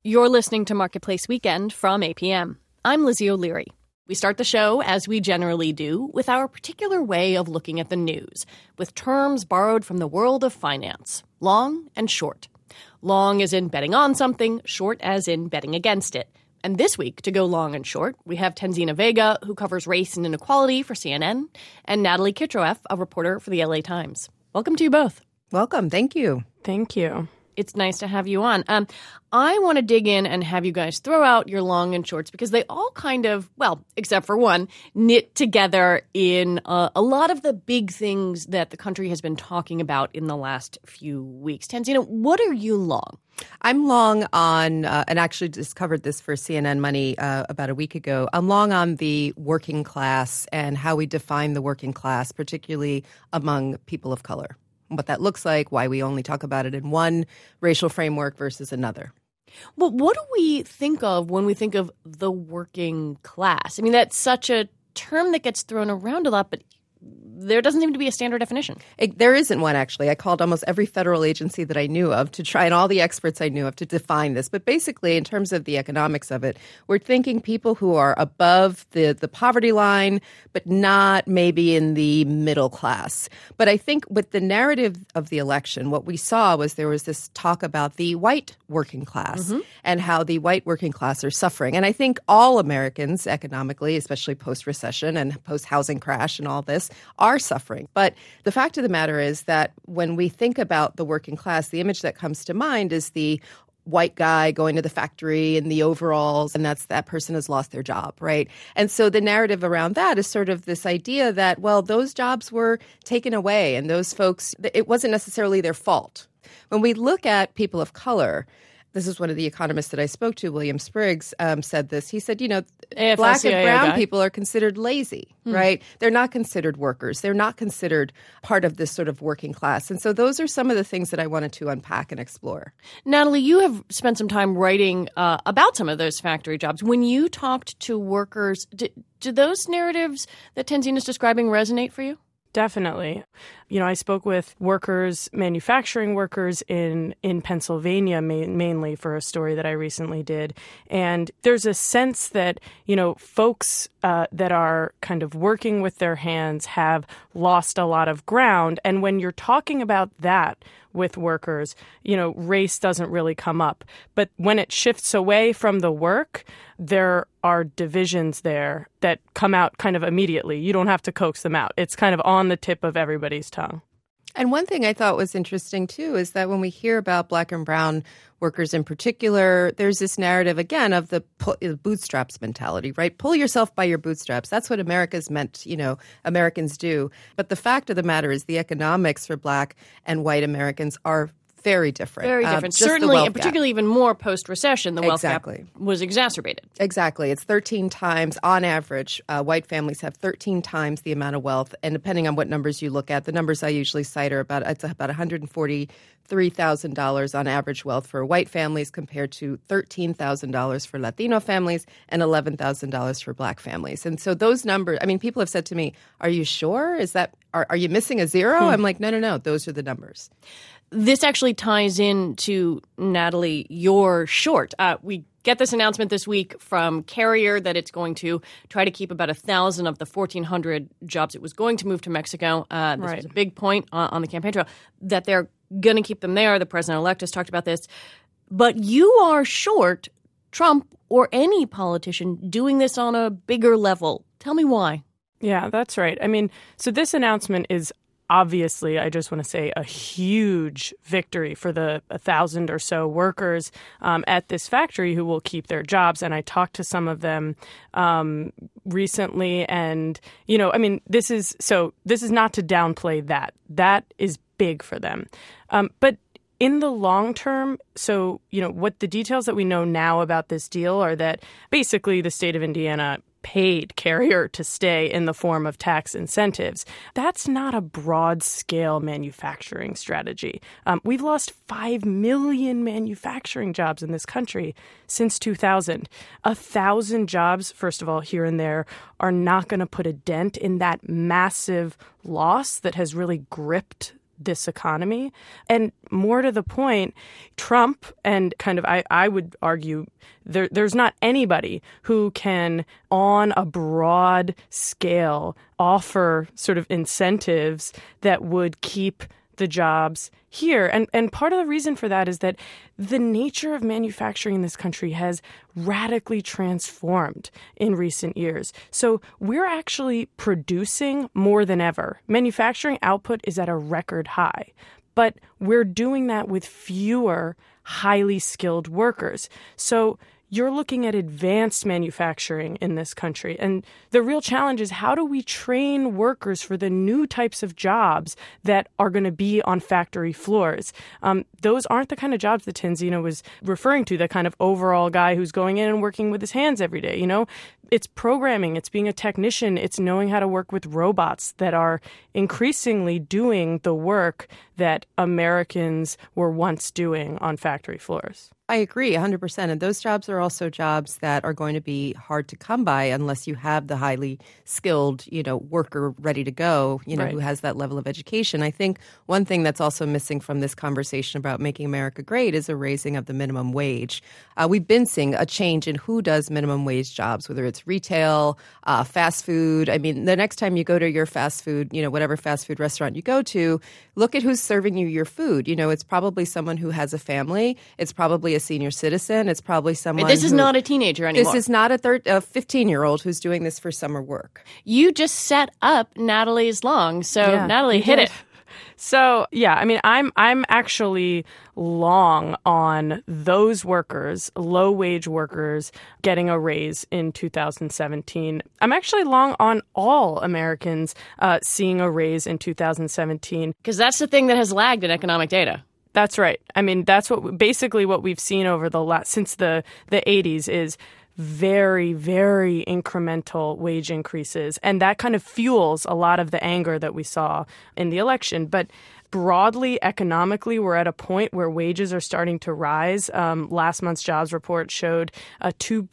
You're listening to Marketplace Weekend from APM. I'm Lizzie O'Leary. We start the show, as we generally do, with our particular way of looking at the news, with terms borrowed from the world of finance, long and short. Long as in betting on something, short as in betting against it. And this week, to go long and short, we have Tanzina Vega, who covers race and inequality for CNN, and Natalie Kitroeff, a reporter for the LA Times. Welcome to you both. Welcome. Thank you. Thank you. It's nice to have you on. I want to dig in and have you guys throw out your long and shorts because they all kind of, well, except for one, knit together in a lot of the big things that the country has been talking about in the last few weeks. Tanzina, what are you long? I'm long on, and actually just covered this for CNN Money about a week ago. I'm long on the working class and how we define the working class, particularly among people of color. What that looks like, why we only talk about it in one racial framework versus another. Well, what do we think of when we think of the working class? I mean, that's such a term that gets thrown around a lot, but there doesn't seem to be a standard definition. There isn't one, actually. I called almost every federal agency that I knew of to try, and all the experts I knew of, to define this. But basically, in terms of the economics of it, we're thinking people who are above the poverty line, but not maybe in the middle class. But I think with the narrative of the election, what we saw was there was this talk about the white working class and how the white working class are suffering. And I think all Americans economically, especially post-recession and post-housing crash and all this, are suffering. But the fact of the matter is that when we think about the working class, the image that comes to mind is the white guy going to the factory in the overalls, and that person has lost their job, right? And so the narrative around that is sort of this idea that, well, those jobs were taken away, and those folks, it wasn't necessarily their fault. When we look at people of color, this is one of the economists that I spoke to, William Spriggs, said this. He said, black and brown people are considered lazy, right? They're not considered workers. They're not considered part of this sort of working class. And so those are some of the things that I wanted to unpack and explore. Natalie, you have spent some time writing about some of those factory jobs. When you talked to workers, do those narratives that Tanzina is describing resonate for you? Definitely. I spoke with workers, manufacturing workers in Pennsylvania mainly for a story that I recently did. And there's a sense that, folks that are kind of working with their hands have lost a lot of ground. And when you're talking about that with workers, race doesn't really come up. But when it shifts away from the work, there are divisions there that come out kind of immediately. You don't have to coax them out. It's kind of on the tip of everybody's tongue. And one thing I thought was interesting, too, is that when we hear about black and brown workers in particular, there's this narrative, again, of the bootstraps mentality, right? Pull yourself by your bootstraps. That's what America's meant, Americans do. But the fact of the matter is the economics for black and white Americans are very different. Very different. Certainly, and particularly even more post-recession, the wealth gap was exacerbated. Exactly. It's 13 times, on average, white families have 13 times the amount of wealth. And depending on what numbers you look at, the numbers I usually cite are about $143,000 on average wealth for white families compared to $13,000 for Latino families and $11,000 for black families. And so those numbers, people have said to me, are you sure? Are you missing a zero? I'm like, no, those are the numbers. This actually ties into, Natalie, your short. We get this announcement this week from Carrier that it's going to try to keep about 1,000 of the 1,400 jobs it was going to move to Mexico. This was a big point on the campaign trail, that they're going to keep them there. The president-elect has talked about this. But you are short Trump or any politician doing this on a bigger level. Tell me why. Yeah, that's right. So this announcement is obviously, I just want to say, a huge victory for the 1,000 or so workers at this factory who will keep their jobs. And I talked to some of them recently. And, this is not to downplay that. That is big for them. But in the long term, what the details that we know now about this deal are that basically the state of Indiana paid Carrier to stay in the form of tax incentives. That's not a broad-scale manufacturing strategy. We've lost 5 million manufacturing jobs in this country since 2000. 1,000 jobs, first of all, here and there, are not going to put a dent in that massive loss that has really gripped this economy. And more to the point, Trump and kind of, I would argue, there's not anybody who can, on a broad scale, offer sort of incentives that would keep the jobs here. And part of the reason for that is that the nature of manufacturing in this country has radically transformed in recent years. So we're actually producing more than ever. Manufacturing output is at a record high, but we're doing that with fewer highly skilled workers. So you're looking at advanced manufacturing in this country. And the real challenge is, how do we train workers for the new types of jobs that are going to be on factory floors? Those aren't the kind of jobs that Tanzina was referring to, the kind of overall guy who's going in and working with his hands every day. It's programming, it's being a technician, it's knowing how to work with robots that are increasingly doing the work that Americans were once doing on factory floors. I agree 100%. And those jobs are also jobs that are going to be hard to come by unless you have the highly skilled, worker ready to go, Right. who has that level of education. I think one thing that's also missing from this conversation about making America great is a raising of the minimum wage. We've been seeing a change in who does minimum wage jobs, whether it's retail, fast food. I mean, the next time you go to your fast food, whatever fast food restaurant you go to, look at who's serving you your food. It's probably someone who has a family. It's probably a senior citizen. It's probably someone This is not a teenager anymore. This is not a 15-year-old who's doing this for summer work. You just set up Natalie's Long. So, Yeah, Natalie, you hit did. it. So, yeah, I mean, I'm actually long on those workers, low-wage workers, getting a raise in 2017. I'm actually long on all Americans seeing a raise in 2017. Because that's the thing that has lagged in economic data. That's right. I mean, that's what we've seen over since the 80s is very, very incremental wage increases. And that kind of fuels a lot of the anger that we saw in the election. But broadly, economically, we're at a point where wages are starting to rise. Last month's jobs report showed a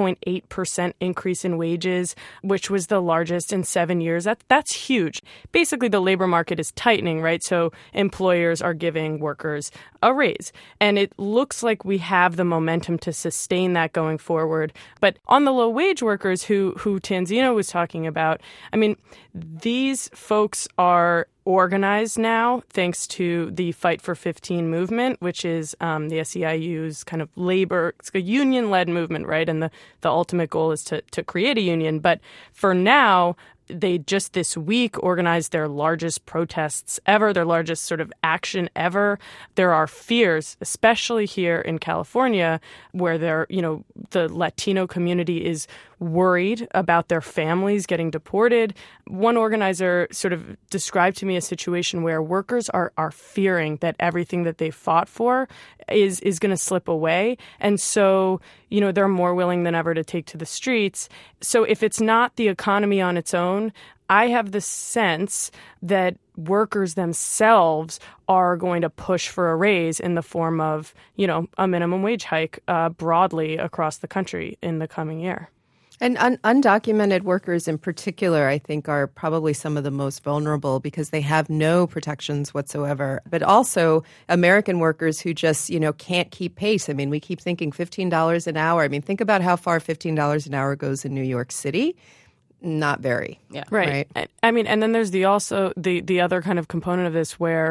2.8% increase in wages, which was the largest in 7 years. That's huge. Basically, the labor market is tightening, right? So employers are giving workers a raise. And it looks like we have the momentum to sustain that going forward. But on the low-wage workers who Tanzina was talking about, I mean, these folks are organized now thanks to the Fight for 15 movement, which is the SEIU's kind of labor, it's a union-led movement, right? And the ultimate goal is to create a union. But for now, they just this week organized their largest protests ever, their largest sort of action ever. There are fears, especially here in California, where the Latino community is worried about their families getting deported. One organizer sort of described to me a situation where workers are fearing that everything that they fought for is going to slip away. And so, they're more willing than ever to take to the streets. So if it's not the economy on its own, I have the sense that workers themselves are going to push for a raise in the form of, a minimum wage hike broadly across the country in the coming year. And undocumented workers in particular, I think, are probably some of the most vulnerable because they have no protections whatsoever. But also American workers who just, can't keep pace. I mean, we keep thinking $15 an hour. I mean, think about how far $15 an hour goes in New York City. Not very. Yeah. Right. I mean, and then there's the other kind of component of this where,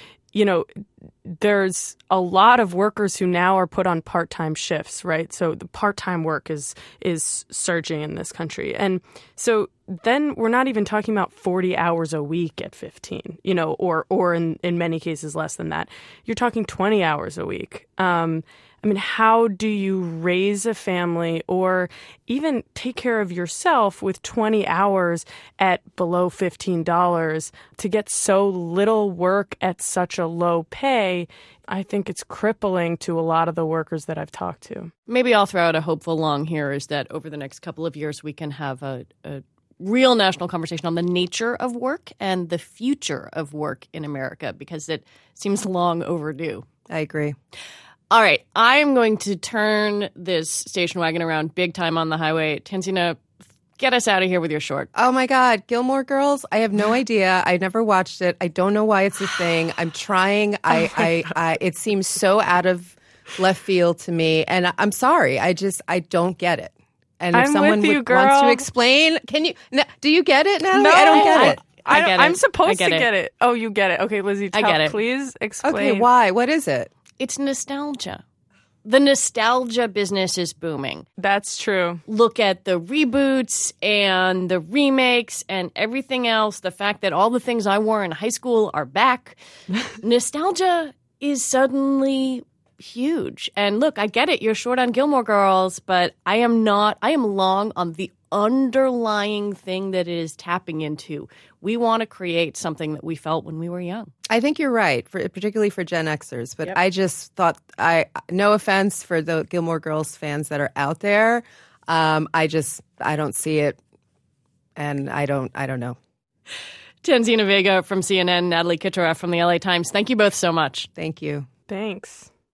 there's a lot of workers who now are put on part-time shifts, right? So the part-time work is surging in this country. And so then we're not even talking about 40 hours a week at 15, or in many cases less than that. You're talking 20 hours a week. I mean, how do you raise a family or even take care of yourself with 20 hours at below $15 to get so little work at such a low pay? I think it's crippling to a lot of the workers that I've talked to. Maybe I'll throw out a hopeful long here is that over the next couple of years, we can have a real national conversation on the nature of work and the future of work in America, because it seems long overdue. I agree. All right, I am going to turn this station wagon around big time on the highway. Tanzina, Get us out of here with your short. Oh my God, Gilmore Girls. I have no idea. I never watched it. I don't know why it's a thing. I'm trying. It seems so out of left field to me, and I'm sorry. I don't get it. And if someone wants to explain, do you get it, Natalie? No, I don't get it. I get it. I'm supposed to get it. Oh, you get it. Okay, Lizzie, please explain. Okay, why? What is it? It's nostalgia. The nostalgia business is booming. That's true. Look at the reboots and the remakes and everything else. The fact that all the things I wore in high school are back. Nostalgia is suddenly huge. And look, I get it. You're short on Gilmore Girls, but I am not. I am long on the underlying thing that it is tapping into. We want to create something that we felt when we were young. I think you're right, particularly for Gen Xers. But I just thought, no offense for the Gilmore Girls fans that are out there, I don't see it, and I don't know. Tanzina Vega from CNN, Natalie Kitteroff from the LA Times. Thank you both so much. Thank you. Thanks.